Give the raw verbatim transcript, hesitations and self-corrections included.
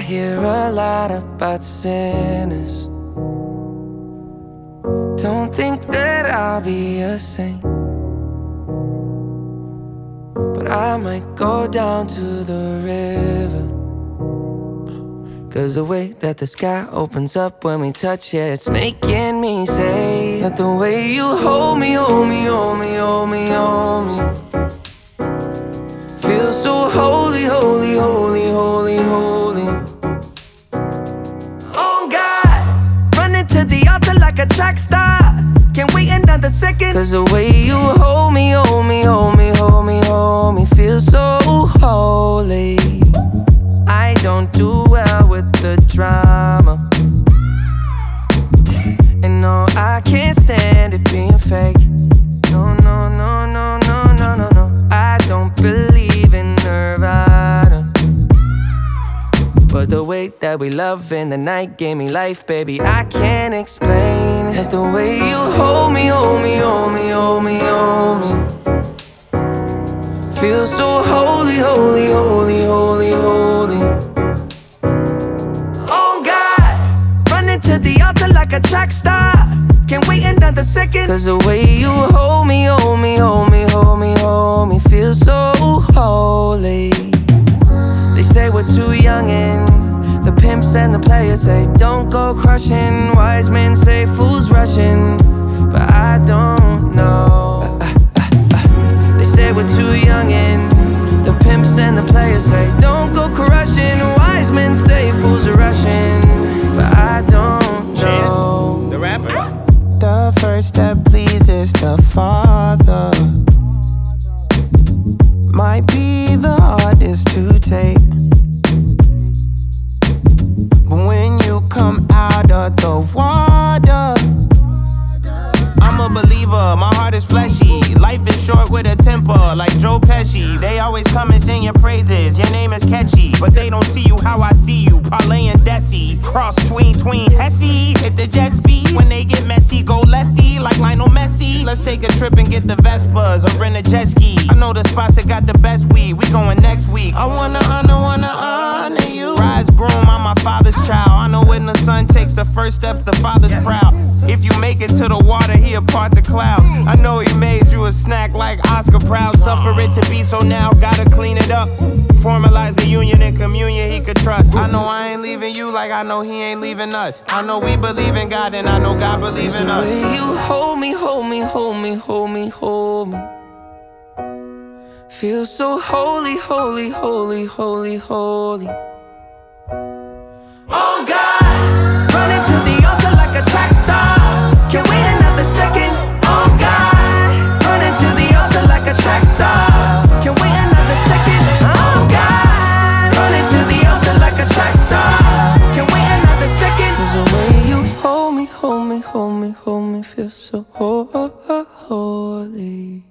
hear a lot about sinners. Don't think that I'll be a saint, but I might go down to the river. Cause the way that the sky opens up when we touch it, it's making me say that the way you hold me, hold me, hold me, hold me, hold me, feels so holy, holy, holy, holy, holy. Oh God, running to the altar like a track star. Can't wait another second. Cause the way you hold me, hold me, hold me, hold me, hold me, feels so holy. I don't do well with the drama, and no, I can't stand it being fake. No, no, no, no, no, no, no, no. I don't believe in Nirvana, but the way that we love in the night gave me life, baby. I can't explain it. The way you hold me, hold me, hold me, hold me, hold me, feels so holy, holy, holy, holy, holy. Oh God, running to the altar like a track star. Can't wait another second. Cause the way you hold me, hold me, hold me, hold me, hold me, feels so holy. They say we're too young and the pimps and the players say don't go crushing. Wise men say fools rushing, but I don't know. They say we're too young and the pimps and the players say don't go crushing. Wise men say fools are rushing, but I don't know. Chance, the rapper. The first step pleases the Father, might be the hardest to take, but when you come out of the water, I'm a believer, my heart is fleshy. Life is short with a temper, like Joe Pesci. They always come and sing your praises, your name is catchy, but they don't see you how I see you. Parlay and Desi, cross tween, tween, Hesse. Hit the jet speed, when they get messy, go lefty, like Lionel Messi. Let's take a trip and get the Vespas, or rent a jet ski. I know the spots that got the best weed, we going next week. I wanna honor, wanna honor you. Rise groom, I'm my father's child. I know when the son takes the first steps, the father's proud. If you make it to the water, he'll part the clouds. I know he made you a snack like Oscar Proud. Suffer it to be, so now gotta clean it up. Formalize the union and communion he could trust. I know I ain't leaving you like I know he ain't leaving us. I know we believe in God and I know God believes in us. The way you hold me, hold me, hold me, hold me, hold me, feels so holy, holy, holy, holy, holy. Oh God, running to the altar like a track star. Can't wait another second. Oh God, running to the altar like a track star. Can't wait another second. Oh God, running to the altar like a track star. Can't wait another second. Cause the way you hold me, hold me, hold me, hold me, feels so holy.